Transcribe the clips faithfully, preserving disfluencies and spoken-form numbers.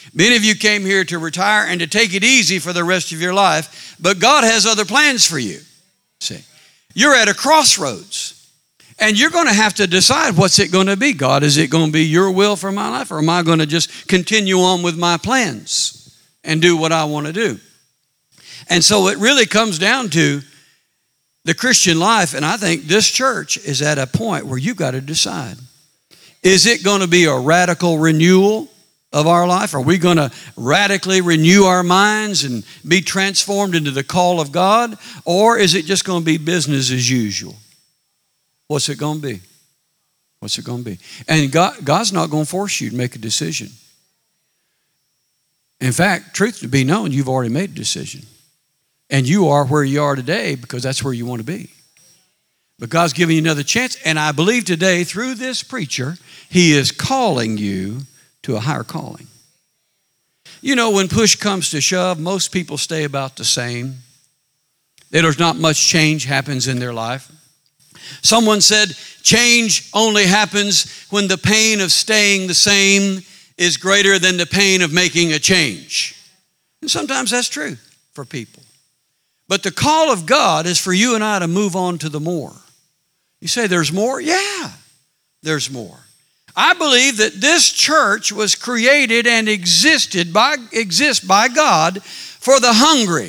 Many of you came here to retire and to take it easy for the rest of your life, but God has other plans for you. See, you're at a crossroads. And you're going to have to decide, what's it going to be? God, is it going to be your will for my life, or am I going to just continue on with my plans and do what I want to do? And so it really comes down to the Christian life, and I think this church is at a point where you've got to decide. Is it going to be a radical renewal of our life? Are we going to radically renew our minds and be transformed into the call of God? Or is it just going to be business as usual? What's it going to be? What's it going to be? And God, God's not going to force you to make a decision. In fact, truth to be known, you've already made a decision. And you are where you are today because that's where you want to be. But God's giving you another chance. And I believe today, through this preacher, He is calling you to a higher calling. You know, when push comes to shove, most people stay about the same. There's not much change happens in their life. Someone said, change only happens when the pain of staying the same is greater than the pain of making a change. And sometimes that's true for people. But the call of God is for you and I to move on to the more. You say there's more? Yeah, there's more. I believe that this church was created and existed by, exists by God for the hungry.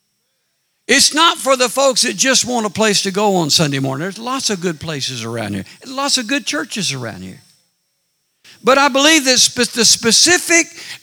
It's not for the folks that just want a place to go on Sunday morning. There's lots of good places around here. Lots of good churches around here. But I believe that spe- the specific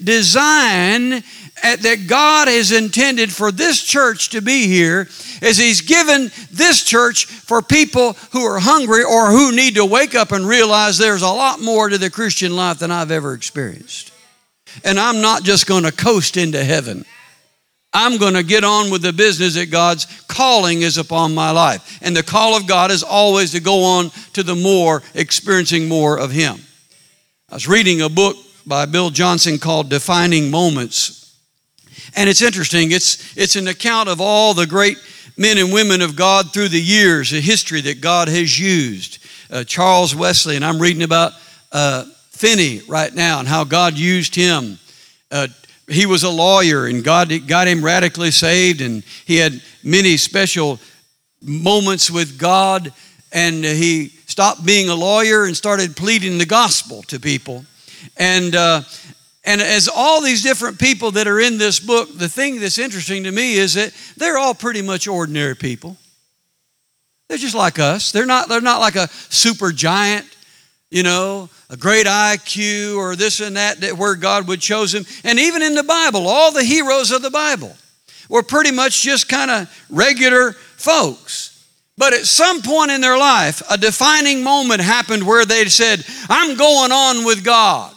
design that God has intended for this church to be here is He's given this church for people who are hungry or who need to wake up and realize there's a lot more to the Christian life than I've ever experienced. And I'm not just going to coast into heaven. I'm going to get on with the business that God's calling is upon my life. And the call of God is always to go on to the more, experiencing more of Him. I was reading a book by Bill Johnson called Defining Moments. And it's interesting. It's, it's an account of all the great men and women of God through the years, a history that God has used. Uh, Charles Wesley, and I'm reading about uh, Finney right now and how God used him. Uh, He was a lawyer, and God got him radically saved, and he had many special moments with God, and he stopped being a lawyer and started pleading the gospel to people. And uh, and as all these different people that are in this book, the thing that's interesting to me is that they're all pretty much ordinary people. They're just like us. They're not, they're not like a super giant, you know, a great I Q or this and that, that where God would choose him. And even in the Bible, all the heroes of the Bible were pretty much just kind of regular folks. But at some point in their life, a defining moment happened where they said, I'm going on with God.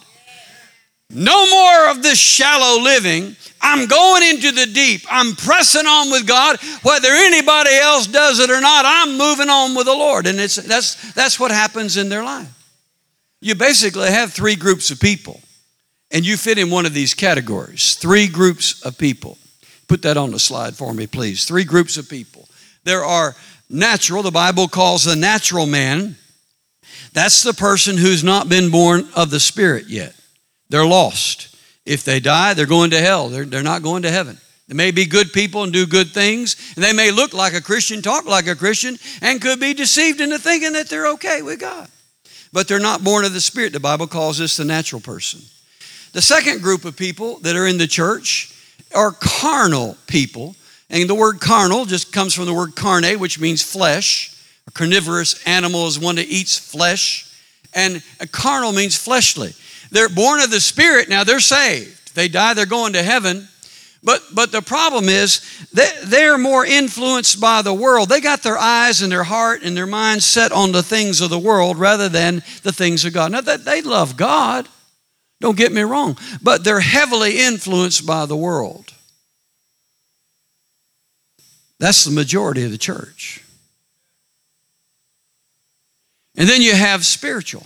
No more of this shallow living. I'm going into the deep. I'm pressing on with God. Whether anybody else does it or not, I'm moving on with the Lord. And it's that's that's what happens in their life. You basically have three groups of people, and you fit in one of these categories. Three groups of people. Put that on the slide for me, please. Three groups of people. There are natural, the Bible calls the natural man. That's the person who's not been born of the Spirit yet. They're lost. If they die, they're going to hell. They're, they're not going to heaven. They may be good people and do good things, and they may look like a Christian, talk like a Christian, and could be deceived into thinking that they're okay with God. But they're not born of the Spirit. The Bible calls this the natural person. The second group of people that are in the church are carnal people. And the word carnal just comes from the word carne, which means flesh. A carnivorous animal is one that eats flesh. And a carnal means fleshly. They're born of the Spirit. Now they're saved. They die, they're going to heaven. But but the problem is that they're more influenced by the world. They got their eyes and their heart and their mind set on the things of the world rather than the things of God. Now, they love God. Don't get me wrong. But they're heavily influenced by the world. That's the majority of the church. And then you have spiritual.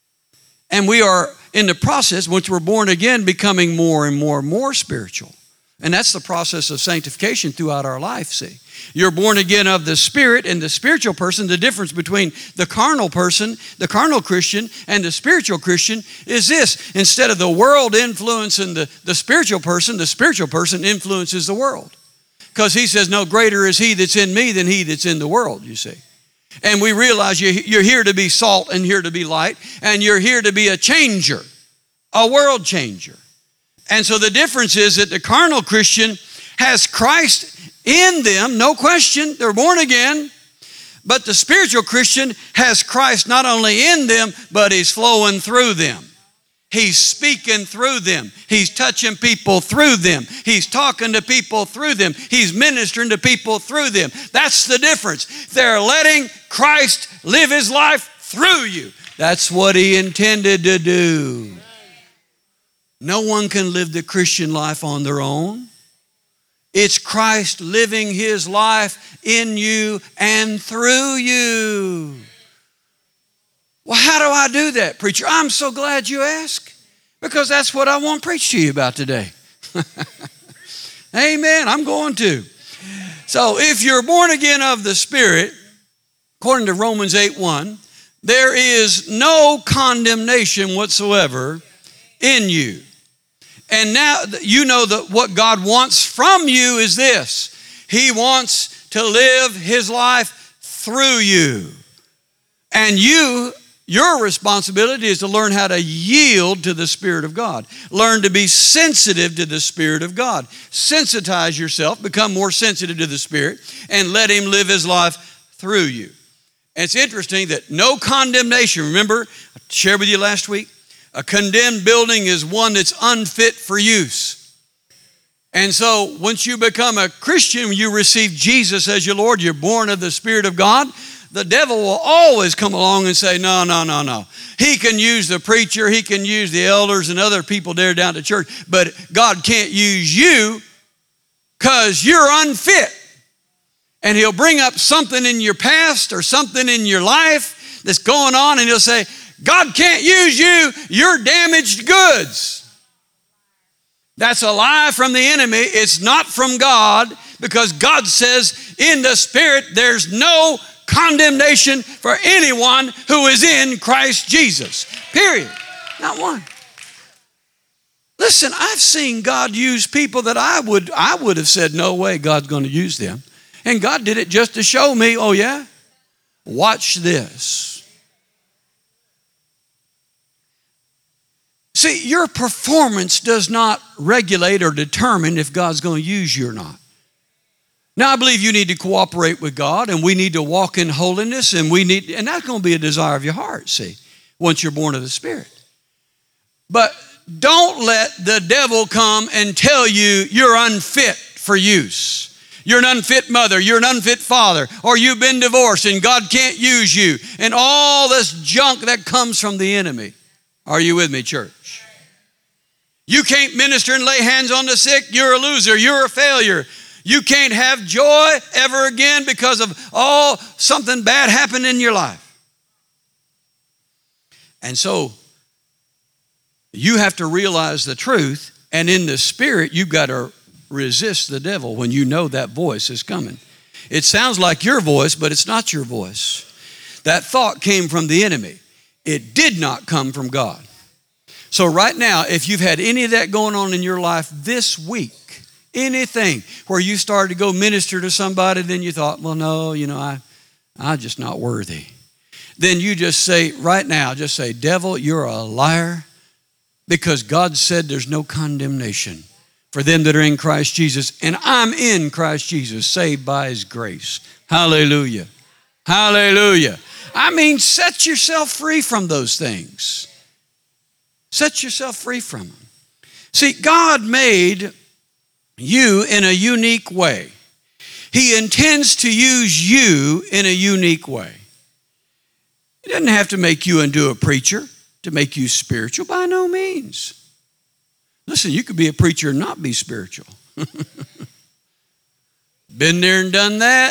And we are in the process, once we're born again, becoming more and more and more spiritual. And that's the process of sanctification throughout our life, see. You're born again of the Spirit, and the spiritual person, the difference between the carnal person, the carnal Christian, and the spiritual Christian is this. Instead of the world influencing the, the spiritual person, the spiritual person influences the world. Because he says, no greater is he that's in me than he that's in the world, you see. And we realize you're here to be salt and here to be light, and you're here to be a changer, a world changer. And so the difference is that the carnal Christian has Christ in them, no question, they're born again. But the spiritual Christian has Christ not only in them, but he's flowing through them. He's speaking through them. He's touching people through them. He's talking to people through them. He's ministering to people through them. That's the difference. They're letting Christ live his life through you. That's what he intended to do. No one can live the Christian life on their own. It's Christ living his life in you and through you. Well, how do I do that, preacher? I'm so glad you asked, because that's what I want to preach to you about today. Amen. I'm going to. So if you're born again of the Spirit, according to Romans eight one, there is no condemnation whatsoever in you. And now you know that what God wants from you is this. He wants to live his life through you. And you, your responsibility is to learn how to yield to the Spirit of God. Learn to be sensitive to the Spirit of God. Sensitize yourself, become more sensitive to the Spirit, and let him live his life through you. And it's interesting that no condemnation. Remember, I shared with you last week, a condemned building is one that's unfit for use. And so once you become a Christian, you receive Jesus as your Lord, you're born of the Spirit of God, the devil will always come along and say, no, no, no, no. He can use the preacher, he can use the elders and other people there down at the church, but God can't use you because you're unfit. And he'll bring up something in your past or something in your life that's going on, and he'll say, God can't use you, you're damaged goods. That's a lie from the enemy. It's not from God, because God says in the Spirit there's no condemnation for anyone who is in Christ Jesus. Period. Not one. Listen, I've seen God use people that I would, I would have said, no way God's going to use them. And God did it just to show me, oh yeah? Watch this. See, your performance does not regulate or determine if God's going to use you or not. Now, I believe you need to cooperate with God, and we need to walk in holiness, and we need, and that's going to be a desire of your heart, see, once you're born of the Spirit. But don't let the devil come and tell you you're unfit for use. You're an unfit mother, you're an unfit father, or you've been divorced and God can't use you, and all this junk that comes from the enemy. Are you with me, church? You can't minister and lay hands on the sick. You're a loser. You're a failure. You can't have joy ever again because of all something bad happened in your life. And so you have to realize the truth, and in the Spirit, you've got to resist the devil when you know that voice is coming. It sounds like your voice, but it's not your voice. That thought came from the enemy. It did not come from God. So right now, if you've had any of that going on in your life this week, anything where you started to go minister to somebody, then you thought, well, no, you know, I, I'm just not worthy. Then you just say, right now, just say, devil, you're a liar, because God said there's no condemnation for them that are in Christ Jesus, and I'm in Christ Jesus, saved by his grace. Hallelujah. Hallelujah. I mean, set yourself free from those things. Set yourself free from them. See, God made you in a unique way. He intends to use you in a unique way. He doesn't have to make you into a preacher to make you spiritual, by no means. Listen, you could be a preacher and not be spiritual. Been there and done that.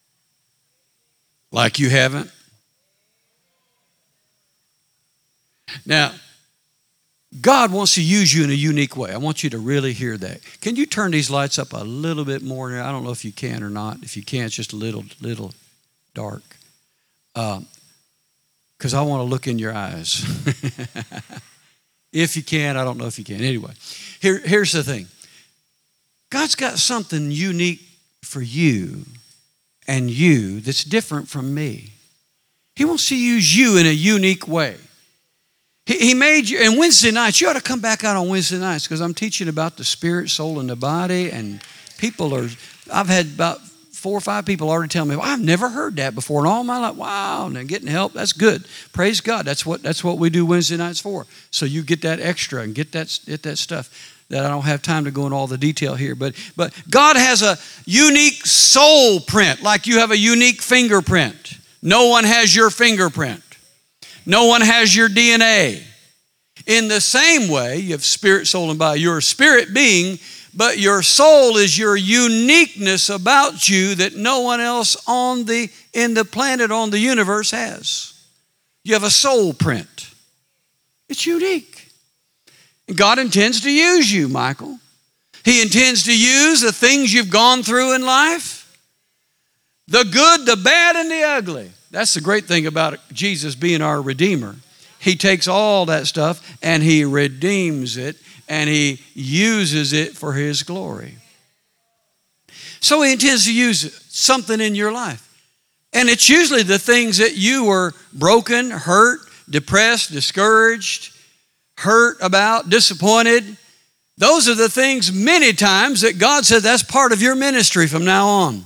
Like you haven't? Now, God wants to use you in a unique way. I want you to really hear that. Can you turn these lights up a little bit more? I don't know if you can or not. If you can, it's just a little, little dark. Because um, I want to look in your eyes. If you can, I don't know if you can. Anyway, here, here's the thing. God's got something unique for you and you that's different from me. He wants to use you in a unique way. He, he made you, and Wednesday nights, you ought to come back out on Wednesday nights because I'm teaching about the spirit, soul, and the body, and people are, I've had about four or five people already tell me, well, I've never heard that before in all my life. Wow, and they're getting help. That's good. Praise God. That's what that's what we do Wednesday nights for. So you get that extra and get that, get that stuff that I don't have time to go into all the detail here. But, but God has a unique soul print, like you have a unique fingerprint. No one has your fingerprint. No one has your D N A. In the same way, you have spirit, soul, and body. You're a spirit being, but your soul is your uniqueness about you that no one else on the in the planet, on the universe has. You have a soul print. It's unique. And God intends to use you, Michael. He intends to use the things you've gone through in life, the good, the bad, and the ugly. That's the great thing about Jesus being our Redeemer. He takes all that stuff and He redeems it and He uses it for His glory. So He intends to use something in your life. And it's usually the things that you were broken, hurt, depressed, discouraged, hurt about, disappointed. Those are the things many times that God said that's part of your ministry from now on.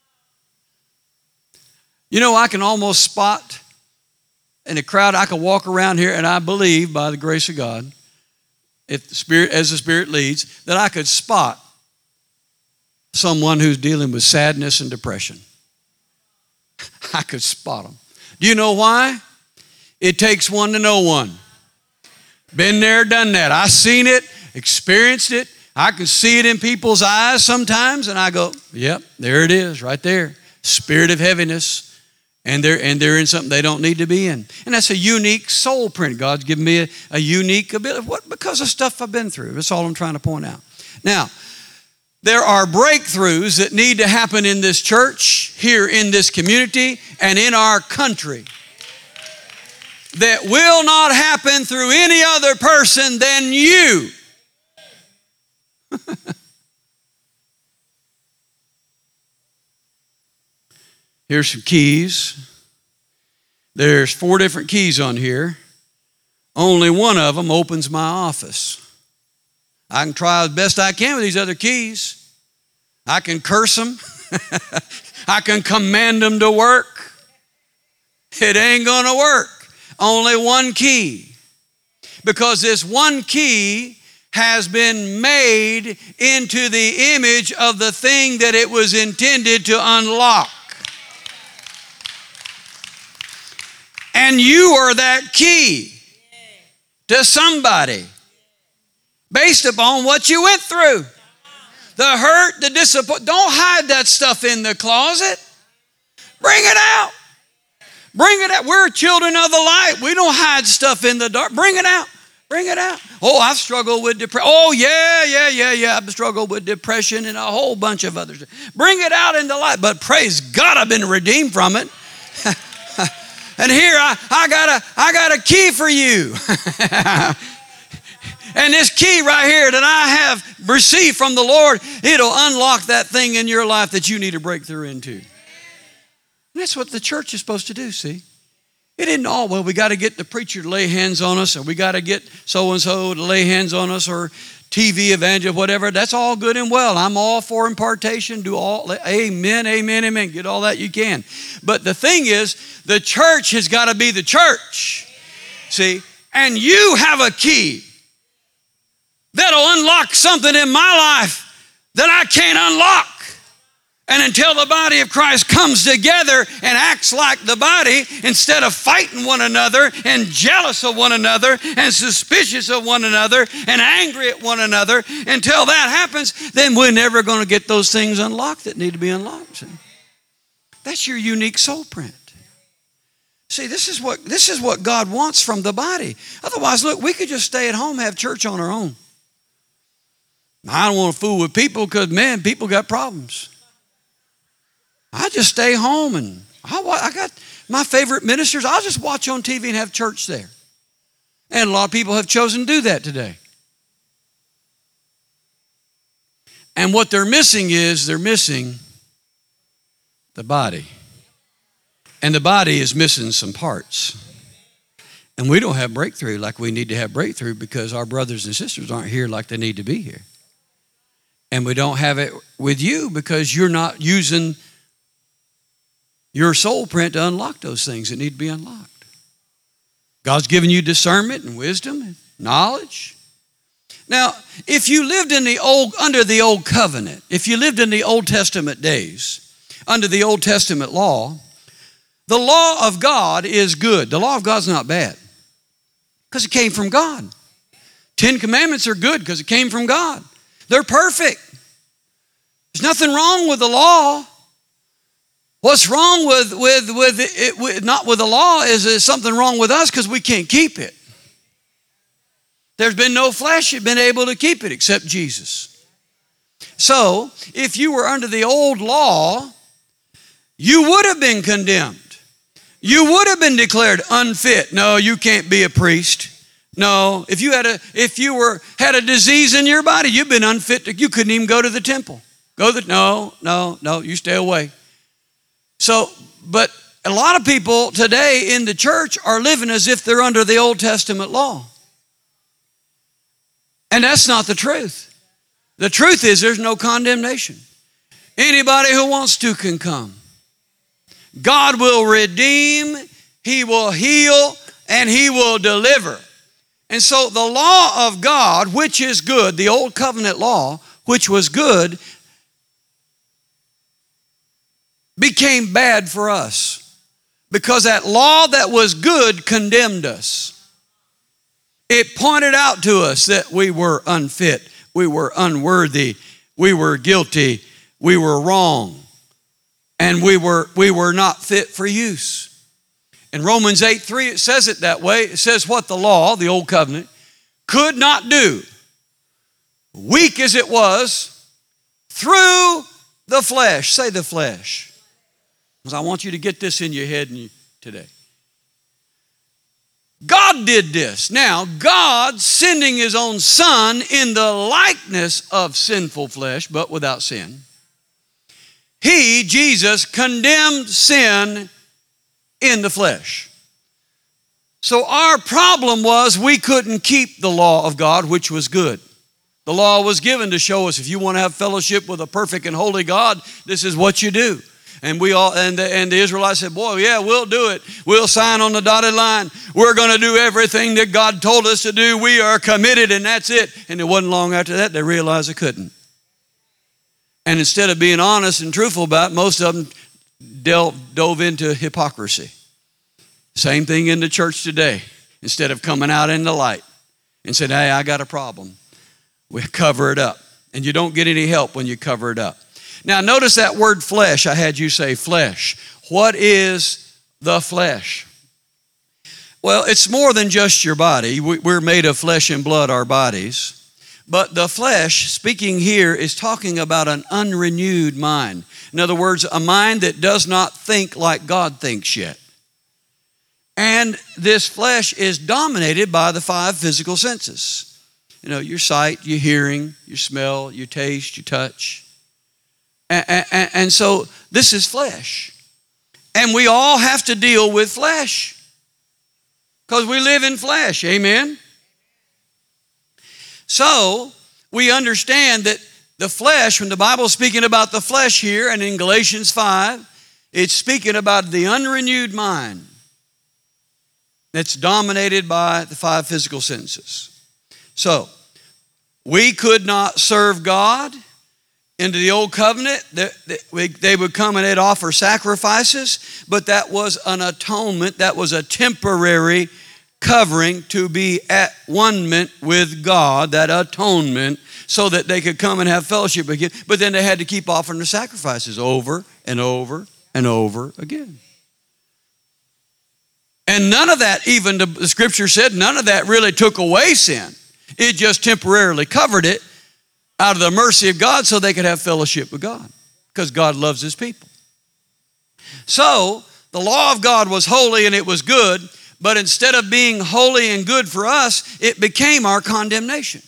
You know, I can almost spot in a crowd, I can walk around here and I believe by the grace of God, if the Spirit, as the Spirit leads, that I could spot someone who's dealing with sadness and depression. I could spot them. Do you know why? It takes one to know one. Been there, done that. I seen it, experienced it. I can see it in people's eyes sometimes and I go, yep, there it is right there. Spirit of heaviness. And they're, and they're in something they don't need to be in. And that's a unique soul print. God's given me a, a unique ability. What? Because of stuff I've been through. That's all I'm trying to point out. Now, there are breakthroughs that need to happen in this church, here in this community, and in our country that will not happen through any other person than you. Here's some keys. There's four different keys on here. Only one of them opens my office. I can try as best I can with these other keys. I can curse them. I can command them to work. It ain't going to work. Only one key. Because this one key has been made into the image of the thing that it was intended to unlock. And you are that key to somebody based upon what you went through. The hurt, the disappointment. Don't hide that stuff in the closet. Bring it out. Bring it out. We're children of the light. We don't hide stuff in the dark. Bring it out. Bring it out. Oh, I've struggled with depression. Oh, yeah, yeah, yeah, yeah. I've struggled with depression and a whole bunch of others. Bring it out in the light. But praise God, I've been redeemed from it. And here I, I got a I got a key for you. And this key right here that I have received from the Lord, it'll unlock that thing in your life that you need to break through into. And that's what the church is supposed to do, see? It isn't all, well, we got to get the preacher to lay hands on us, or we got to get so-and-so to lay hands on us, or T V evangelist, whatever. That's all good and well. I'm all for impartation. Do all, amen, amen, amen. Get all that you can. But the thing is, the church has got to be the church. See? And you have a key that'll unlock something in my life that I can't unlock. And until the body of Christ comes together and acts like the body, instead of fighting one another and jealous of one another and suspicious of one another and angry at one another, until that happens, then we're never going to get those things unlocked that need to be unlocked. See? That's your unique soul print. See, this is what this is what God wants from the body. Otherwise, look, we could just stay at home, have church on our own. I don't want to fool with people because, man, people got problems. I just stay home and I, I got my favorite ministers. I'll just watch on T V and have church there. And a lot of people have chosen to do that today. And what they're missing is they're missing the body. And the body is missing some parts. And we don't have breakthrough like we need to have breakthrough because our brothers and sisters aren't here like they need to be here. And we don't have it with you because you're not using your soul print to unlock those things that need to be unlocked. God's given you discernment and wisdom and knowledge. Now, if you lived in the old, under the old covenant, if you lived in the Old Testament days, under the Old Testament law, the law of God is good. The law of God's not bad because it came from God. Ten Commandments are good because it came from God. They're perfect. There's nothing wrong with the law. What's wrong with, with, with it, with, not with the law is there's something wrong with us because we can't keep it. There's been no flesh that been able to keep it except Jesus. So, if you were under the old law, you would have been condemned. You would have been declared unfit. No, you can't be a priest. No, if you had a if you were had a disease in your body, you've been unfit. To, you couldn't even go to the temple. Go to the, no, no, no. You stay away. So, but a lot of people today in the church are living as if they're under the Old Testament law, and that's not the truth. The truth is there's no condemnation. Anybody who wants to can come. God will redeem, He will heal, and He will deliver. And so the law of God, which is good, the old covenant law, which was good, became bad for us because that law that was good condemned us. It pointed out to us that we were unfit, we were unworthy, we were guilty, we were wrong. And we were we were not fit for use. In Romans eight three, it says it that way. It says what the law, the old covenant, could not do, weak as it was, through the flesh. Say the flesh. Because I want you to get this in your head today. God did this. Now, God sending His own Son in the likeness of sinful flesh, but without sin. He, Jesus, condemned sin in the flesh. So our problem was we couldn't keep the law of God, which was good. The law was given to show us if you want to have fellowship with a perfect and holy God, this is what you do. And we all and the, and the Israelites said, boy, yeah, we'll do it. We'll sign on the dotted line. We're going to do everything that God told us to do. We are committed, and that's it. And it wasn't long after that they realized they couldn't. And instead of being honest and truthful about it, most of them delved, dove into hypocrisy. Same thing in the church today. Instead of coming out in the light and saying, hey, I got a problem, we cover it up. And you don't get any help when you cover it up. Now, notice that word flesh. I had you say flesh. What is the flesh? Well, it's more than just your body. We're made of flesh and blood, our bodies. But the flesh, speaking here, is talking about an unrenewed mind. In other words, a mind that does not think like God thinks yet. And this flesh is dominated by the five physical senses. You know, your sight, your hearing, your smell, your taste, your touch. And, and, and so this is flesh. And we all have to deal with flesh. Because we live in flesh, amen? So, we understand that the flesh, when the Bible is speaking about the flesh here, and in Galatians five, it's speaking about the unrenewed mind that's dominated by the five physical senses. So, we could not serve God into the old covenant. They would come and they'd offer sacrifices, but that was an atonement. That was a temporary covering to be at one-ment with God, that atonement, so that they could come and have fellowship again. But then they had to keep offering the sacrifices over and over and over again. And none of that, even the scripture said, none of that really took away sin. It just temporarily covered it out of the mercy of God so they could have fellowship with God, because God loves his people. So the law of God was holy and it was good, but instead of being holy and good for us, it became our condemnation.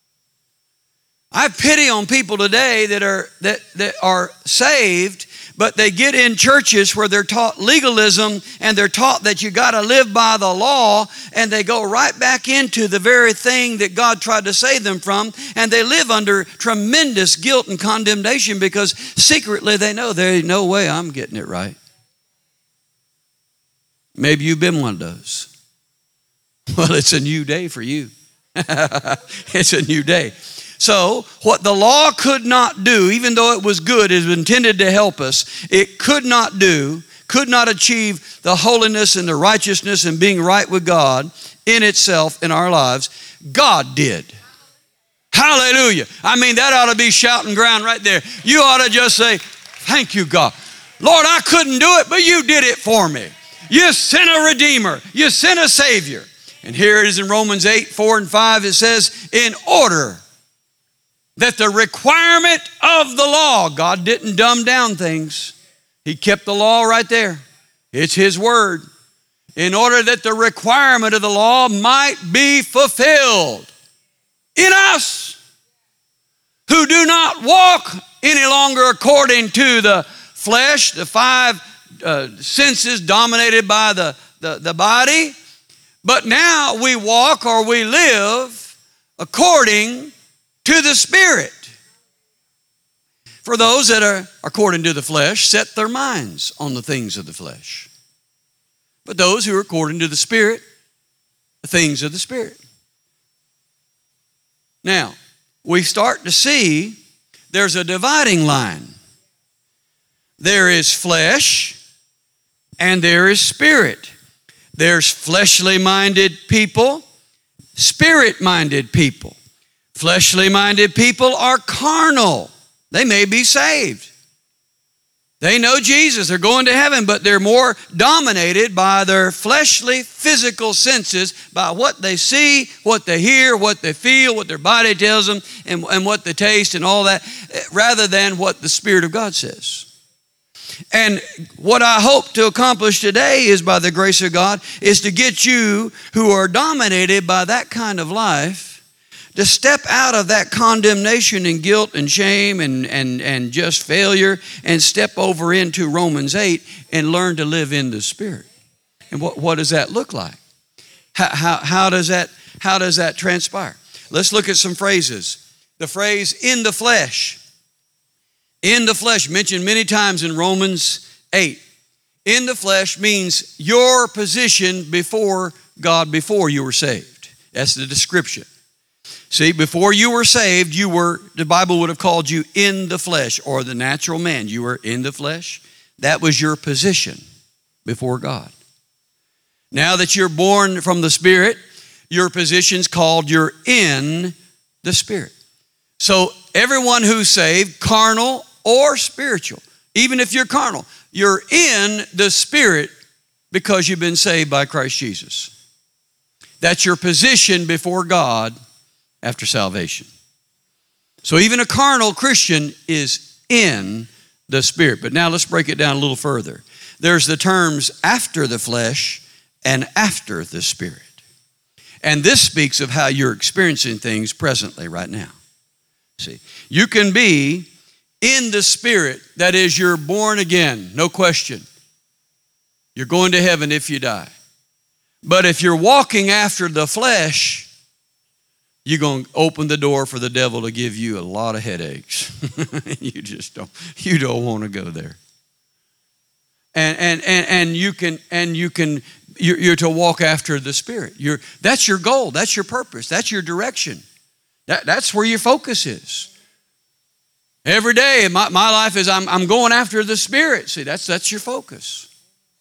I have pity on people today that are that, that are saved, but they get in churches where they're taught legalism and they're taught that you got to live by the law, and they go right back into the very thing that God tried to save them from, and they live under tremendous guilt and condemnation because secretly they know there's no way I'm getting it right. Maybe you've been one of those. Well, it's a new day for you. It's a new day. So what the law could not do, even though it was good, it was intended to help us, it could not do, could not achieve the holiness and the righteousness and being right with God in itself in our lives. God did. Hallelujah. I mean, that ought to be shouting ground right there. You ought to just say, thank you, God. Lord, I couldn't do it, but you did it for me. You sent a Redeemer. You sent a Savior. And here it is in Romans eight, four and five, it says, in order that the requirement of the law, God didn't dumb down things. He kept the law right there. It's his word. In order that the requirement of the law might be fulfilled in us, who do not walk any longer according to the flesh, the five uh, senses dominated by the, the, the body, but now we walk or we live according to the Spirit. For those that are according to the flesh set their minds on the things of the flesh. But those who are according to the Spirit, the things of the Spirit. Now, we start to see there's a dividing line. There is flesh and there is spirit. There's fleshly minded people, spirit minded people. Fleshly minded people are carnal. They may be saved. They know Jesus. They're going to heaven, but they're more dominated by their fleshly, physical senses, by what they see, what they hear, what they feel, what their body tells them, and, and what they taste and all that, rather than what the Spirit of God says. And what I hope to accomplish today is, by the grace of God, is to get you who are dominated by that kind of life to step out of that condemnation and guilt and shame and, and, and just failure and step over into Romans eight and learn to live in the Spirit. And what, what does that look like? How, how, how, does that, how does that transpire? Let's look at some phrases. The phrase in the flesh. In the flesh, mentioned many times in Romans eight. In the flesh means your position before God before you were saved. That's the description. See, before you were saved, you were, the Bible would have called you in the flesh, or the natural man. You were in the flesh. That was your position before God. Now that you're born from the Spirit, your position's called you're in the Spirit. So everyone who's saved, carnal or spiritual, even if you're carnal, you're in the Spirit because you've been saved by Christ Jesus. That's your position before God after salvation. So even a carnal Christian is in the Spirit. But now let's break it down a little further. There's the terms after the flesh and after the Spirit. And this speaks of how you're experiencing things presently right now. See, you can be in the Spirit, that is, you're born again, no question. You're going to heaven if you die. But if you're walking after the flesh, you're going to open the door for the devil to give you a lot of headaches. You just don't, you don't want to go there. And and and and you can and you can you're, you're to walk after the Spirit. You're that's your goal. That's your purpose. That's your direction. That that's where your focus is. Every day, my, my life is I'm I'm going after the Spirit. See, that's that's your focus.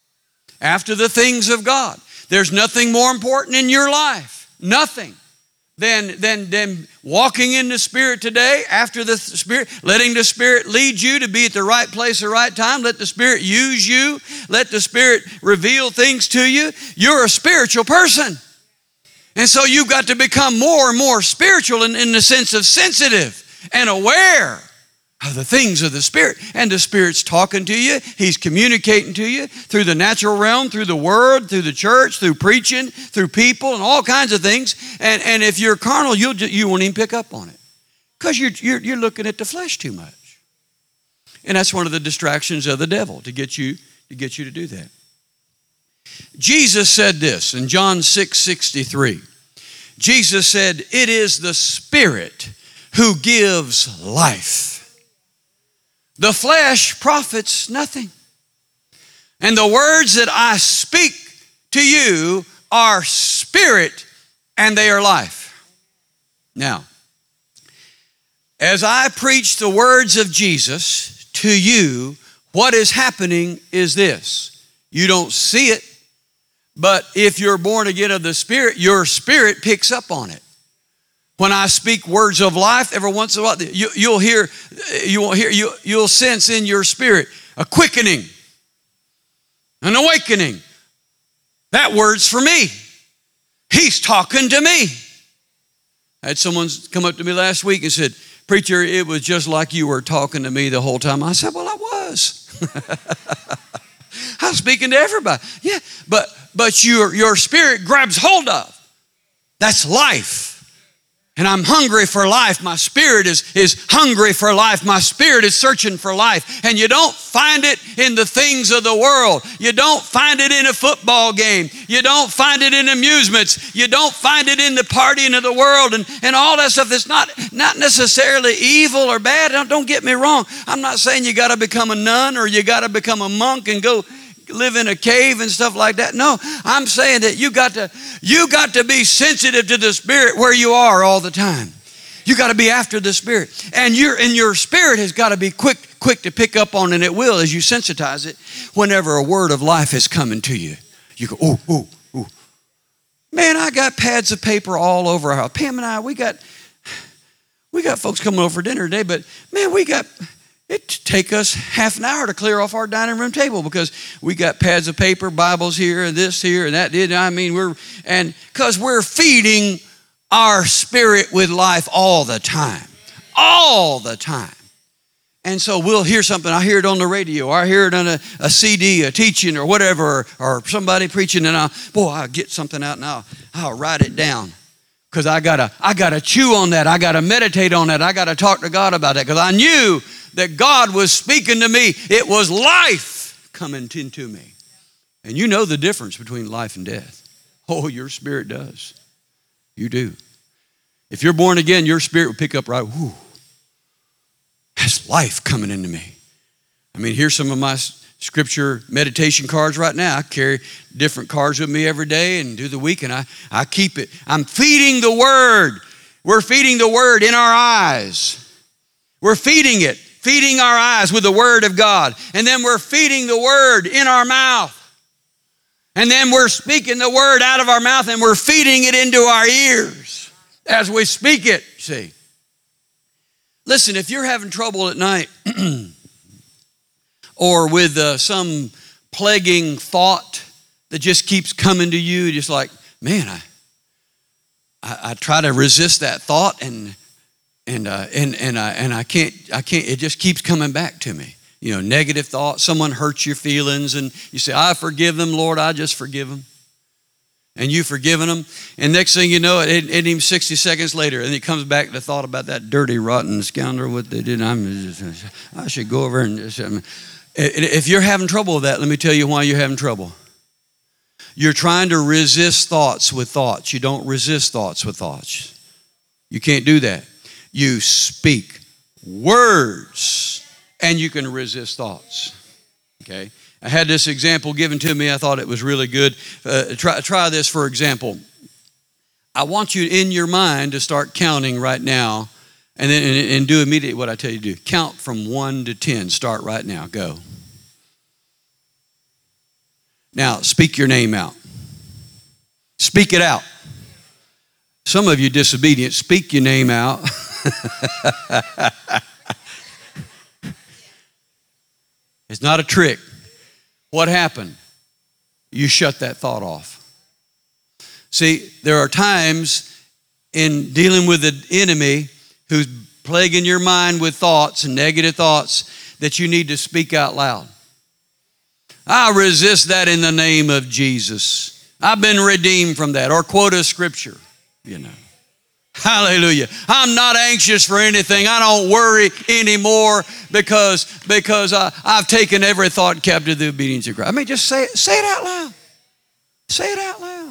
After the things of God. There's nothing more important in your life. Nothing. than, than, than walking in the Spirit today, after the Spirit, letting the Spirit lead you to be at the right place at the right time. Let the Spirit use you. Let the Spirit reveal things to you. You're a spiritual person. And so you've got to become more and more spiritual in, in the sense of sensitive and aware of the things of the Spirit. And the Spirit's talking to you. He's communicating to you through the natural realm, through the Word, through the church, through preaching, through people, and all kinds of things. And, and if you're carnal, you'll, you won't even pick up on it because you're, you're, you're looking at the flesh too much. And that's one of the distractions of the devil, to get you to, get you to do that. Jesus said this in John six sixty-three. Jesus said, "It is the Spirit who gives life. The flesh profits nothing. And the words that I speak to you are spirit and they are life." Now, as I preach the words of Jesus to you, what is happening is this. You don't see it, but if you're born again of the Spirit, your spirit picks up on it. When I speak words of life, every once in a while, you, you'll hear, you won't hear, you, you'll sense in your spirit a quickening, an awakening. That word's for me. He's talking to me. I had someone come up to me last week and said, "Preacher, it was just like you were talking to me the whole time." I said, "Well, I was." I was speaking to everybody. Yeah, but but your your spirit grabs hold of. That's life. And I'm hungry for life. My spirit is, is hungry for life. My spirit is searching for life. And you don't find it in the things of the world. You don't find it in a football game. You don't find it in amusements. You don't find it in the partying of the world and, and all that stuff. It's not, not necessarily evil or bad. Don't, don't get me wrong. I'm not saying you got to become a nun or you got to become a monk and go live in a cave and stuff like that. No, I'm saying that you got to you got to be sensitive to the Spirit where you are all the time. You got to be after the Spirit, and your and your spirit has got to be quick quick to pick up on, and it will as you sensitize it. Whenever a word of life is coming to you, you go, "Oh, oh, oh, man! I got pads of paper all over our house." Pam and I, we got we got folks coming over for dinner today, but man, we got. It take us half an hour to clear off our dining room table because we got pads of paper, Bibles here, and this here, and that. I mean, we're and because we're feeding our spirit with life all the time, all the time. And so we'll hear something. I hear it on the radio, or I hear it on a, a C D, a teaching, or whatever, or, or somebody preaching, and I, boy, I'll get something out and I'll, I'll write it down. Because I gotta, I gotta chew on that. I gotta meditate on that. I gotta talk to God about that. Because I knew that God was speaking to me. It was life coming into me. And you know the difference between life and death. Oh, your spirit does. You do. If you're born again, your spirit will pick up right. Whoo, that's life coming into me. I mean, here's some of my scripture meditation cards right now. I carry different cards with me every day and do the week, and I, I keep it. I'm feeding the Word. We're feeding the Word in our eyes. We're feeding it, feeding our eyes with the Word of God. And then we're feeding the Word in our mouth. And then we're speaking the Word out of our mouth, and we're feeding it into our ears as we speak it, see. Listen, if you're having trouble at night or with uh, some plaguing thought that just keeps coming to you, just like, man, I, I, I try to resist that thought, and and uh, and and I and I can't, I can't. It just keeps coming back to me. You know, negative thoughts. Someone hurts your feelings, and you say, "I forgive them, Lord. I just forgive them." And you've forgiven them, and next thing you know, it ain't even sixty seconds later, and it comes back to the thought about that dirty, rotten scoundrel. What they did, I'm just, I should go over and just, I mean, if you're having trouble with that, let me tell you why you're having trouble. You're trying to resist thoughts with thoughts. You don't resist thoughts with thoughts. You can't do that. You speak words, and you can resist thoughts. Okay? I had this example given to me. I thought it was really good. Uh, try, try this, for example. I want you in your mind to start counting right now, and then and, and do immediately what I tell you to do. Count from one to ten. Start right now. Go. Now, speak your name out. Speak it out. Some of you disobedient, speak your name out. It's not a trick. What happened? You shut that thought off. See, there are times in dealing with the enemy who's plaguing your mind with thoughts and negative thoughts that you need to speak out loud. I resist that in the name of Jesus. I've been redeemed from that. Or quote a scripture, you know. Hallelujah. I'm not anxious for anything. I don't worry anymore because, because I, I've taken every thought captive to the obedience of Christ. I mean, just say it, say it out loud. Say it out loud.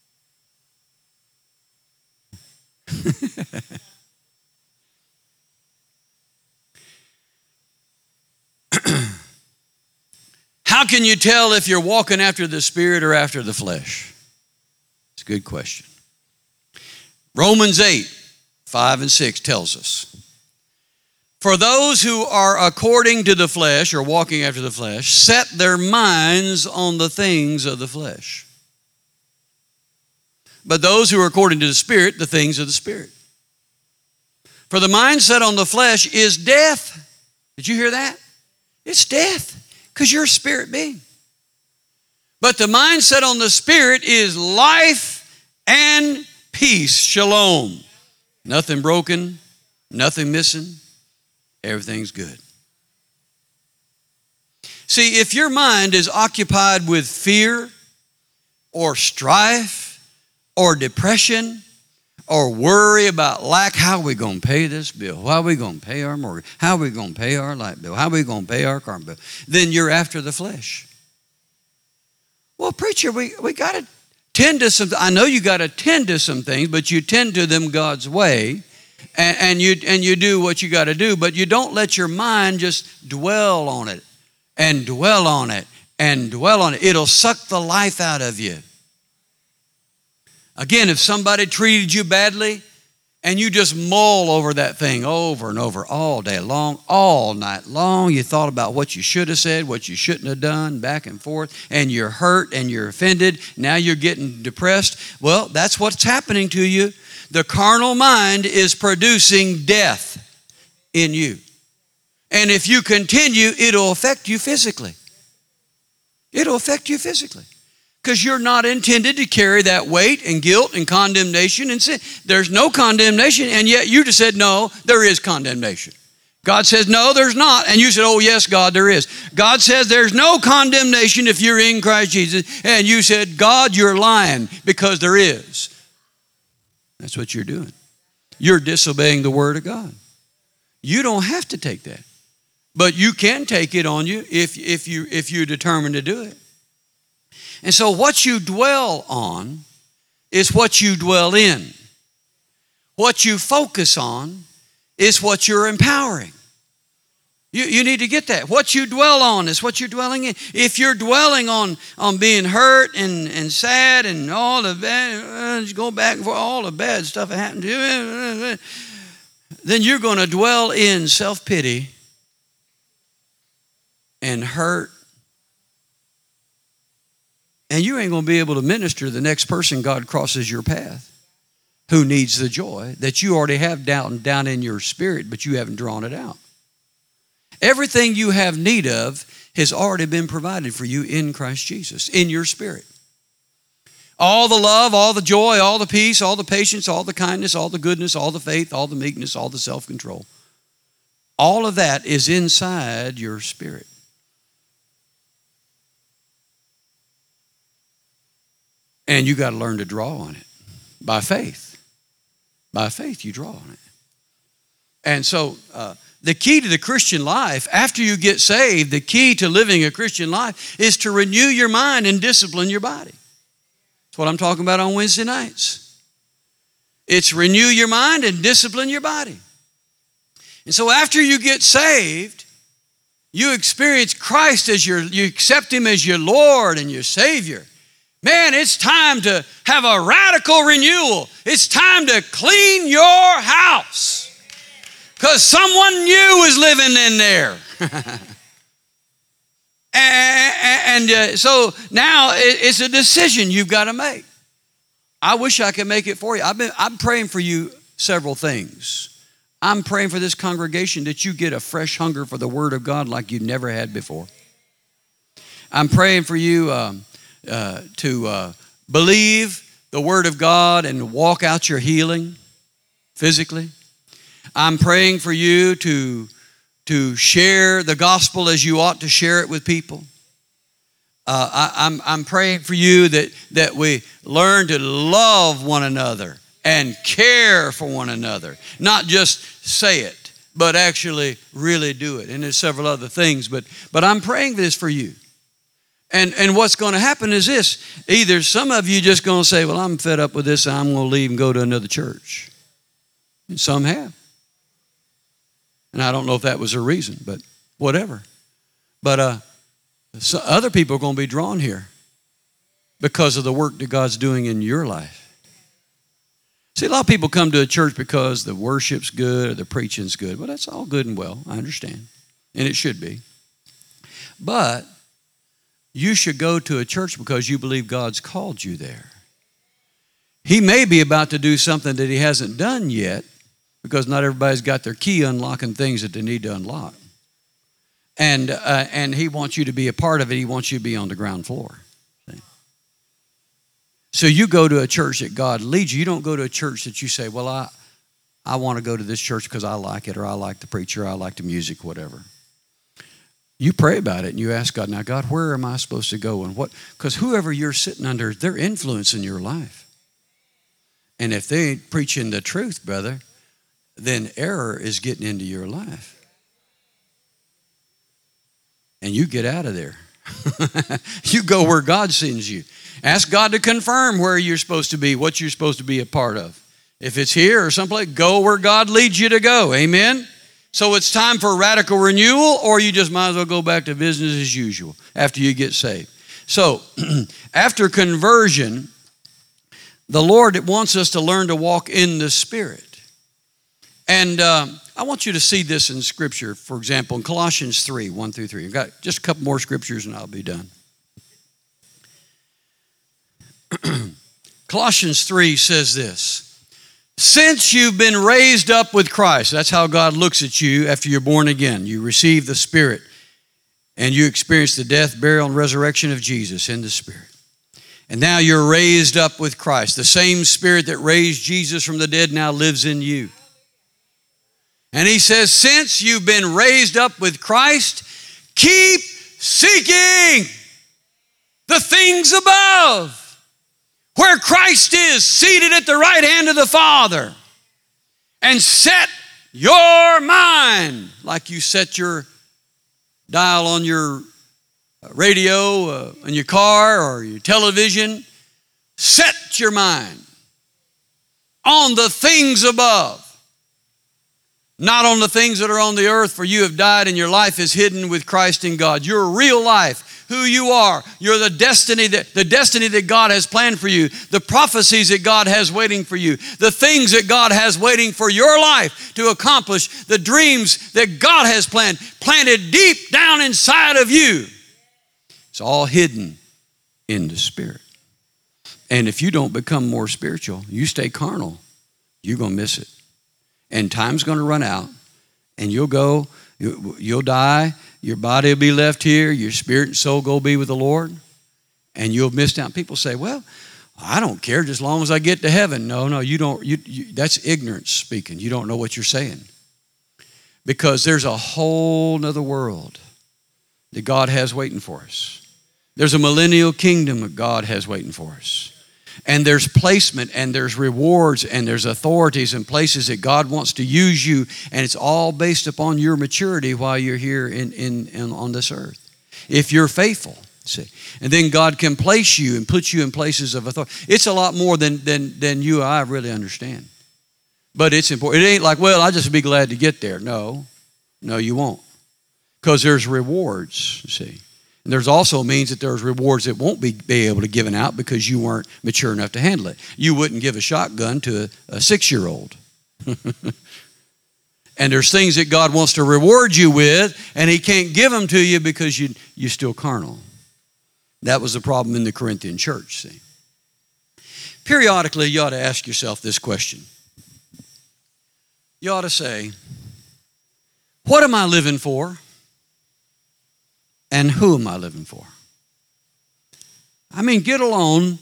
How can you tell if you're walking after the Spirit or after the flesh? It's a good question. Romans eight, five and six tells us, for those who are according to the flesh or walking after the flesh, set their minds on the things of the flesh. But those who are according to the Spirit, the things of the Spirit. For the mind set on the flesh is death. Did you hear that? It's death, because you're a spirit being. But the mind set on the Spirit is life and peace, shalom. Nothing broken, nothing missing, everything's good. See, if your mind is occupied with fear or strife or depression or worry about lack, how are we going to pay this bill? How are we going to pay our mortgage? How are we going to pay our light bill? How are we going to pay our car bill? Then you're after the flesh. Well, preacher, we, we got to tend to some, I know you got to tend to some things, but you tend to them God's way, and, and, you, and you do what you got to do, but you don't let your mind just dwell on it and dwell on it and dwell on it. It'll suck the life out of you. Again, if somebody treated you badly and you just mull over that thing over and over all day long, all night long, you thought about what you should have said, what you shouldn't have done, back and forth, and you're hurt and you're offended, now you're getting depressed. Well, that's what's happening to you. The carnal mind is producing death in you. And if you continue, it'll affect you physically. It'll affect you physically. Because you're not intended to carry that weight and guilt and condemnation and sin. There's no condemnation, and yet you just said, no, there is condemnation. God says, no, there's not. And you said, oh, yes, God, there is. God says there's no condemnation if you're in Christ Jesus. And you said, God, you're lying, because there is. That's what you're doing. You're disobeying the Word of God. You don't have to take that. But you can take it on you if, if, you, if you're determined to do it. And so what you dwell on is what you dwell in. What you focus on is what you're empowering. You, you need to get that. What you dwell on is what you're dwelling in. If you're dwelling on, on being hurt and, and sad and all the bad, uh, go back for all the bad stuff that happened to you, then you're going to dwell in self-pity and hurt. And you ain't going to be able to minister to the next person God crosses your path who needs the joy that you already have down, down in your spirit, but you haven't drawn it out. Everything you have need of has already been provided for you in Christ Jesus, in your spirit. All the love, all the joy, all the peace, all the patience, all the kindness, all the goodness, all the faith, all the meekness, all the self-control. All of that is inside your spirit. And you got to learn to draw on it by faith. By faith, you draw on it. And so uh, the key to the Christian life, after you get saved, the key to living a Christian life is to renew your mind and discipline your body. That's what I'm talking about on Wednesday nights. It's renew your mind and discipline your body. And so after you get saved, you experience Christ as your, you accept Him as your Lord and your Savior. Man, it's time to have a radical renewal. It's time to clean your house because someone new is living in there. and and uh, so now it's a decision you've got to make. I wish I could make it for you. I've been, I'm praying for you several things. I'm praying for this congregation that you get a fresh hunger for the Word of God like you never had before. I'm praying for you um, uh, to uh, believe the Word of God and walk out your healing physically. I'm praying for you to, to share the gospel as you ought to share it with people. Uh, I, I'm, I'm praying for you that, that we learn to love one another and care for one another. Not just say it, but actually really do it. And there's several other things, but, but I'm praying this for you. And, and what's going to happen is this. Either some of you just going to say, well, I'm fed up with this, and I'm going to leave and go to another church. And some have. And I don't know if that was a reason, but whatever. But uh, so other people are going to be drawn here because of the work that God's doing in your life. See, a lot of people come to a church because the worship's good or the preaching's good. Well, that's all good and well. I understand. And it should be. But you should go to a church because you believe God's called you there. He may be about to do something that he hasn't done yet because not everybody's got their key unlocking things that they need to unlock. And, uh, and he wants you to be a part of it. He wants you to be on the ground floor. So you go to a church that God leads you. You don't go to a church that you say, well, I, I want to go to this church because I like it, or I like the preacher, or I like the music, whatever. You pray about it and you ask God, now, God, where am I supposed to go? And what? Because whoever you're sitting under, they're influencing your life. And if they ain't preaching the truth, brother, then error is getting into your life. And you get out of there. You go where God sends you. Ask God to confirm where you're supposed to be, what you're supposed to be a part of. If it's here or someplace, go where God leads you to go. Amen? So it's time for radical renewal, or you just might as well go back to business as usual after you get saved. So after conversion, the Lord wants us to learn to walk in the Spirit. And uh, I want you to see this in Scripture, for example, in Colossians three, one through three. I've got just a couple more scriptures and I'll be done. Colossians three says this: since you've been raised up with Christ, that's how God looks at you after you're born again. You receive the Spirit and you experience the death, burial, and resurrection of Jesus in the Spirit. And now you're raised up with Christ. The same Spirit that raised Jesus from the dead now lives in you. And he says, since you've been raised up with Christ, keep seeking the things above, where Christ is seated at the right hand of the Father. And set your mind, like you set your dial on your radio, uh, in your car or your television. Set your mind on the things above, not on the things that are on the earth, for you have died and your life is hidden with Christ in God. Your real life, who you are, you're the destiny that the destiny that God has planned for you, the prophecies that God has waiting for you, the things that God has waiting for your life to accomplish, the dreams that God has planned, planted deep down inside of you. It's all hidden in the Spirit. And if you don't become more spiritual, you stay carnal, you're going to miss it. And time's going to run out, and you'll go, you'll die, your body will be left here, your spirit and soul go be with the Lord, and you'll miss out. People say, well, I don't care just as long as I get to heaven. No, no, you don't. You, you, that's ignorance speaking. You don't know what you're saying. Because there's a whole nother world that God has waiting for us. There's a millennial kingdom that God has waiting for us. And there's placement and there's rewards and there's authorities and places that God wants to use you. And it's all based upon your maturity while you're here in, in, in on this earth. If you're faithful, see. And then God can place you and put you in places of authority. It's a lot more than, than, than you or I really understand. But it's important. It ain't like, well, I'll just be glad to get there. No, no, you won't. Because there's rewards, you see. And there's also means that there's rewards that won't be, be able to given out because you weren't mature enough to handle it. You wouldn't give a shotgun to a, a six-year-old. And there's things that God wants to reward you with, and he can't give them to you because you, you're still carnal. That was the problem in the Corinthian church, see. Periodically, you ought to ask yourself this question. You ought to say, what am I living for? And who am I living for? I mean, get alone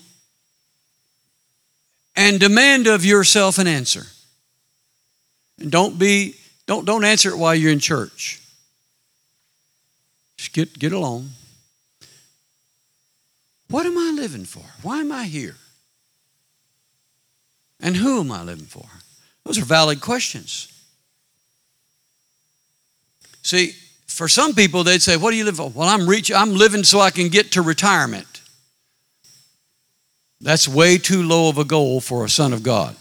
and demand of yourself an answer. And don't be, don't, don't answer it while you're in church. Just get, get alone. What am I living for? Why am I here? And who am I living for? Those are valid questions. See, for some people, they'd say, what do you live for? Well, I'm reaching, I'm living so I can get to retirement. That's way too low of a goal for a son of God.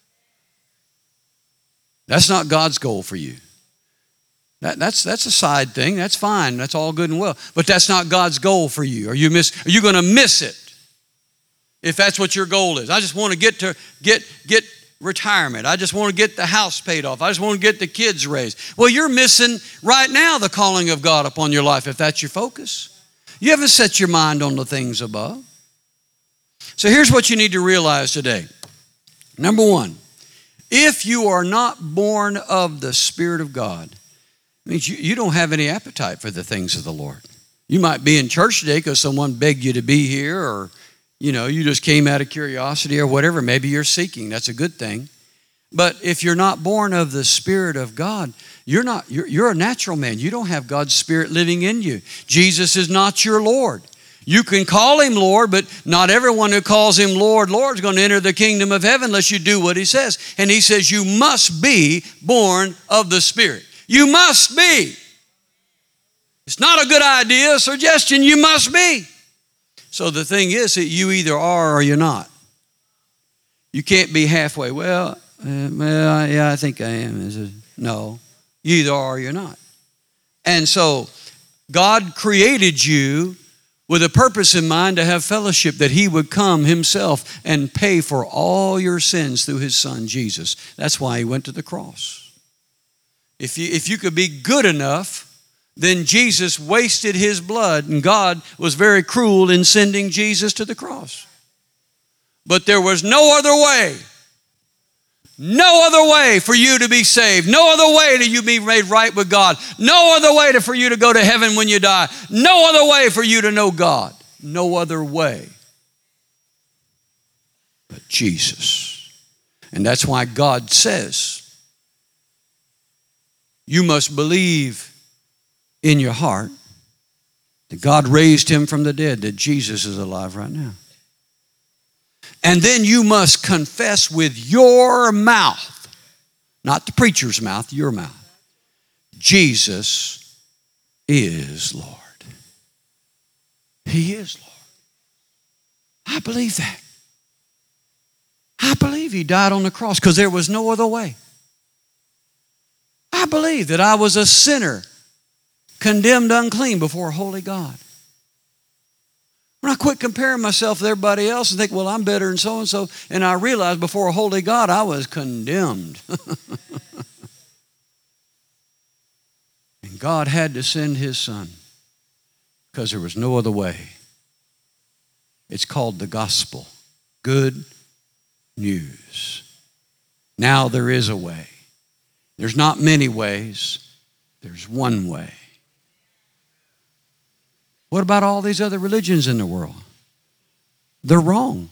That's not God's goal for you. That, that's, that's a side thing. That's fine. That's all good and well. But that's not God's goal for you. Are you miss, are you going to miss it if that's what your goal is? I just want to get to get get retirement. I just want to get the house paid off. I just want to get the kids raised. Well, you're missing right now the calling of God upon your life if that's your focus. You haven't set your mind on the things above. So here's what you need to realize today. Number one, if you are not born of the Spirit of God, it means you, you don't have any appetite for the things of the Lord. You might be in church today because someone begged you to be here, or you know, you just came out of curiosity or whatever. Maybe you're seeking. That's a good thing. But if you're not born of the Spirit of God, you're not, you're, you're a natural man. You don't have God's Spirit living in you. Jesus is not your Lord. You can call him Lord, but not everyone who calls him Lord, Lord is going to enter the kingdom of heaven unless you do what he says. And he says you must be born of the Spirit. You must be. It's not a good idea, a suggestion. You must be. So the thing is that you either are or you're not. You can't be halfway. Well, uh, well, yeah, I think I am. Is it? No, you either are or you're not. And so God created you with a purpose in mind to have fellowship, that he would come himself and pay for all your sins through his son, Jesus. That's why he went to the cross. If you, if you could be good enough, then Jesus wasted his blood, and God was very cruel in sending Jesus to the cross. But there was no other way, no other way for you to be saved, no other way to you be made right with God, no other way to, for you to go to heaven when you die, no other way for you to know God, no other way but Jesus. And that's why God says, you must believe in your heart that God raised him from the dead, that Jesus is alive right now. And then you must confess with your mouth, not the preacher's mouth, your mouth, Jesus is Lord. He is Lord. I believe that. I believe he died on the cross because there was no other way. I believe that I was a sinner, condemned unclean before a holy God. When I quit comparing myself with everybody else and think, well, I'm better than so-and-so, and I realized before a holy God I was condemned. And God had to send his son because there was no other way. It's called the gospel. Good news. Now there is a way. There's not many ways. There's one way. What about all these other religions in the world? They're wrong.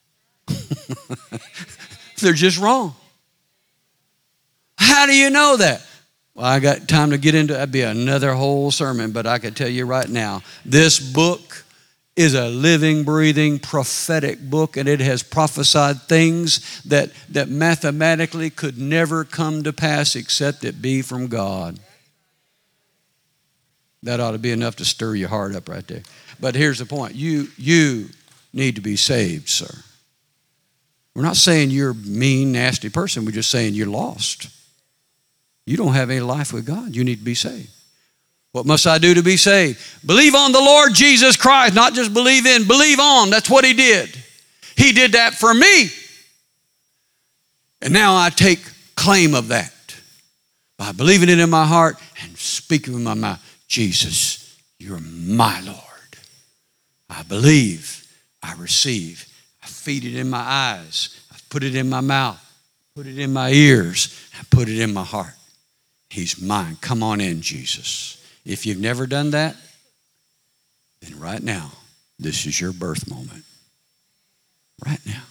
They're just wrong. How do you know that? Well, I got time to get into that'd be another whole sermon, but I can tell you right now, this book is a living, breathing, prophetic book, and it has prophesied things that, that mathematically could never come to pass except it be from God. That ought to be enough to stir your heart up right there. But here's the point. You, you need to be saved, sir. We're not saying you're a mean, nasty person. We're just saying you're lost. You don't have any life with God. You need to be saved. What must I do to be saved? Believe on the Lord Jesus Christ. Not just believe in, believe on. That's what he did. He did that for me. And now I take claim of that by believing it in my heart and speaking with my mouth. Jesus, you're my Lord. I believe, I receive, I feed it in my eyes. I put it in my mouth. Put it in my ears. I put it in my heart. He's mine. Come on in, Jesus. If you've never done that, then right now, this is your birth moment. Right now.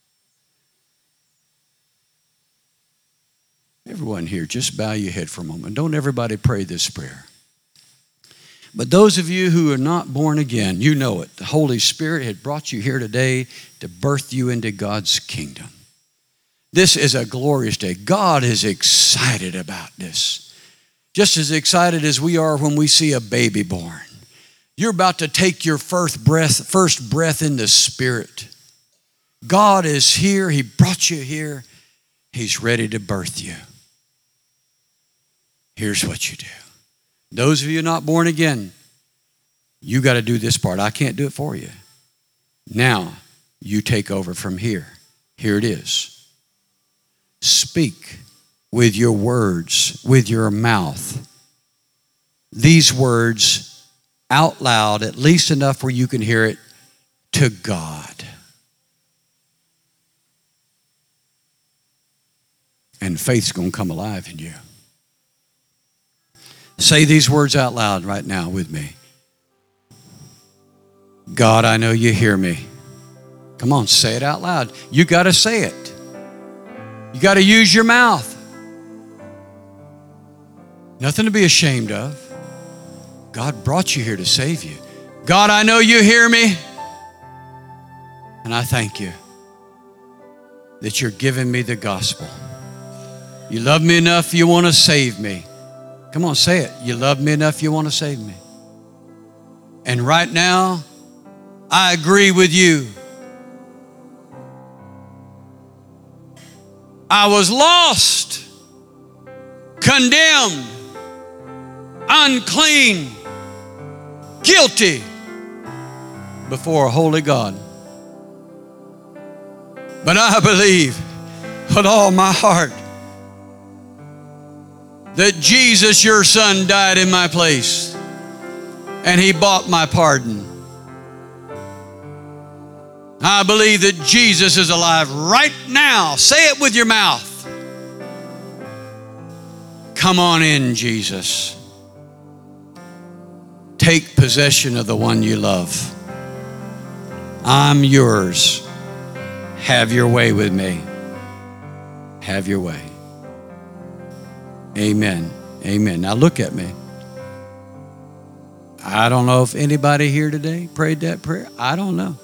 Everyone here, just bow your head for a moment. Don't everybody pray this prayer. But those of you who are not born again, you know it. The Holy Spirit had brought you here today to birth you into God's kingdom. This is a glorious day. God is excited about this. Just as excited as we are when we see a baby born. You're about to take your first breath, first breath in the Spirit. God is here. He brought you here. He's ready to birth you. Here's what you do. Those of you not born again, you got to do this part. I can't do it for you. Now, you take over from here. Here it is. Speak with your words, with your mouth. These words out loud, at least enough where you can hear it, to God. And faith's going to come alive in you. Say these words out loud right now with me. God, I know you hear me. Come on, say it out loud. You got to say it. You got to use your mouth. Nothing to be ashamed of. God brought you here to save you. God, I know you hear me. And I thank you that you're giving me the gospel. You love me enough, you want to save me. Come on, say it. You love me enough, you want to save me. And right now, I agree with you. I was lost, condemned, unclean, guilty before a holy God. But I believe with all my heart that Jesus, your son, died in my place and he bought my pardon. I believe that Jesus is alive right now. Say it with your mouth. Come on in, Jesus. Take possession of the one you love. I'm yours. Have your way with me. Have your way. Amen. Amen. Now look at me. I don't know if anybody here today prayed that prayer. I don't know.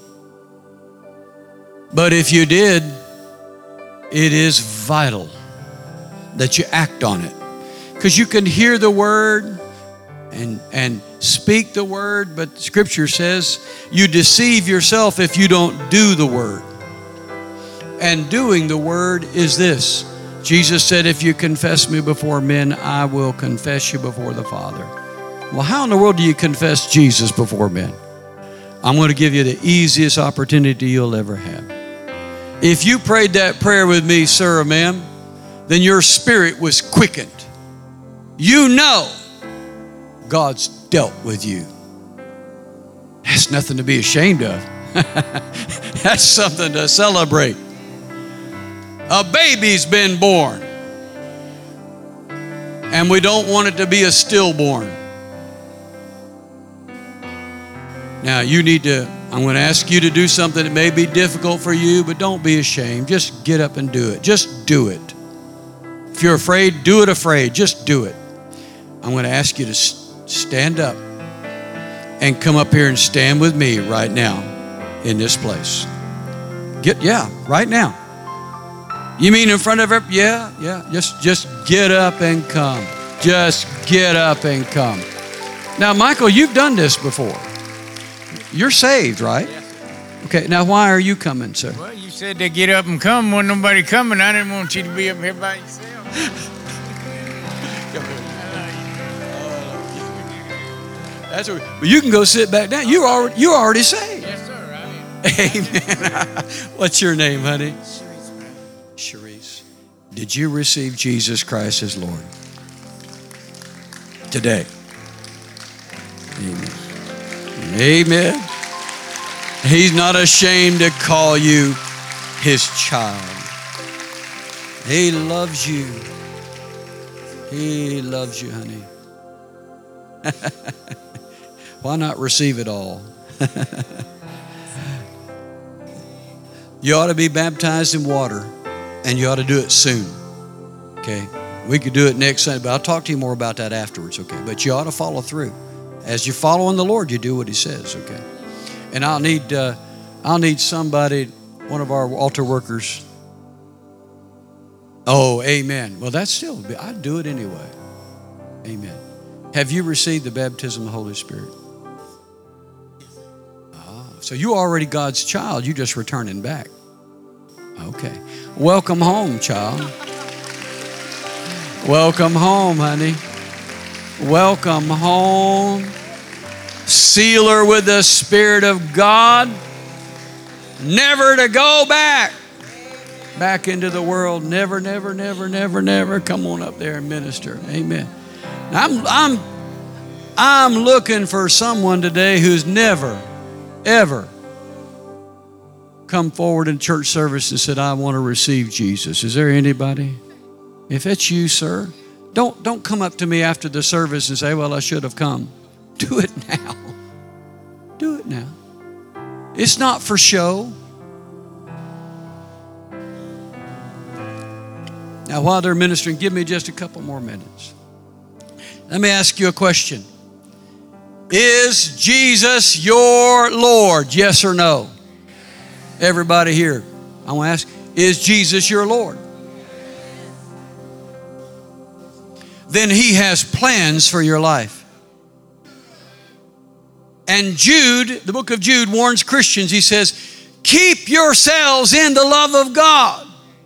But if you did, it is vital that you act on it. Because you can hear the word and, and speak the word, but Scripture says you deceive yourself if you don't do the word. And doing the word is this. Jesus said, if you confess me before men, I will confess you before the Father. Well, how in the world do you confess Jesus before men? I'm going to give you the easiest opportunity you'll ever have. If you prayed that prayer with me, sir or ma'am, then your spirit was quickened. You know God's dealt with you. That's nothing to be ashamed of. That's something to celebrate. A baby's been born. And we don't want it to be a stillborn. Now you need to, I'm going to ask you to do something that may be difficult for you, but don't be ashamed. Just get up and do it. Just do it. If you're afraid, do it afraid. Just do it. I'm going to ask you to stand up and come up here and stand with me right now in this place. Get, yeah, right now. You mean in front of every, yeah, yeah. Just, just get up and come. Just get up and come. Now, Michael, you've done this before. You're saved, right? Yes. Okay, now why are you coming, sir? Well, you said to get up and come. When nobody coming, I didn't want you to be up here by yourself. That's what, well, you can go sit back down. You already, you're already saved. Yes, sir, I am. Amen. What's your name, honey? Cherise. Did you receive Jesus Christ as Lord today? Amen. Amen. He's not ashamed to call you his child. He loves you. He loves you, honey. Why not receive it all? You ought to be baptized in water, and you ought to do it soon. Okay? We could do it next Sunday, but I'll talk to you more about that afterwards, okay? But you ought to follow through. As you're following the Lord, you do what he says, okay? And I'll need uh, I'll need somebody, one of our altar workers. Oh, amen. Well, that's still, I'd do it anyway. Amen. Have you received the baptism of the Holy Spirit? Ah, so you're already God's child. You're just returning back. Okay. Welcome home, child. Welcome home, honey. Welcome home. Seal her with the Spirit of God. Never to go back. Back into the world. Never, never, never, never, never. Come on up there and minister. Amen. I'm, I'm, I'm looking for someone today who's never, ever come forward in church service and said, I want to receive Jesus. Is there anybody? If it's you, sir, don't, don't come up to me after the service and say, well, I should have come. Do it now. Do it now. It's not for show. Now, while they're ministering, give me just a couple more minutes. Let me ask you a question. Is Jesus your Lord? Yes or no? Everybody here, I want to ask, is Jesus your Lord? Then he has plans for your life. And Jude, the book of Jude, warns Christians. He says, keep yourselves in the love of God.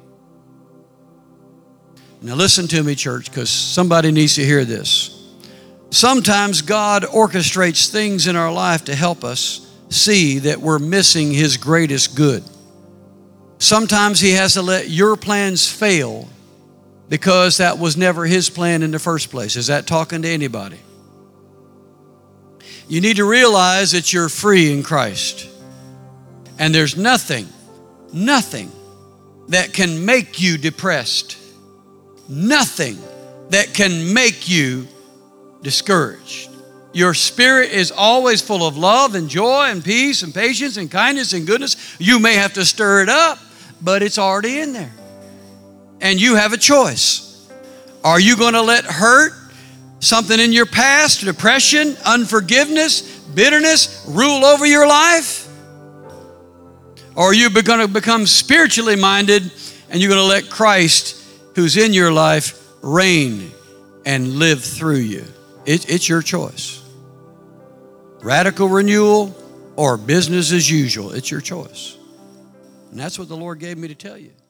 Now listen to me, church, because somebody needs to hear this. Sometimes God orchestrates things in our life to help us see that we're missing his greatest good. Sometimes he has to let your plans fail because that was never his plan in the first place. Is that talking to anybody? You need to realize that you're free in Christ. And there's nothing, nothing that can make you depressed. Nothing that can make you discouraged. Your spirit is always full of love and joy and peace and patience and kindness and goodness. You may have to stir it up, but it's already in there. And you have a choice. Are you going to let hurt, something in your past, depression, unforgiveness, bitterness rule over your life? Or are you going to become spiritually minded and you're going to let Christ, who's in your life, reign and live through you? It, it's your choice. Radical renewal or business as usual. It's your choice. And that's what the Lord gave me to tell you.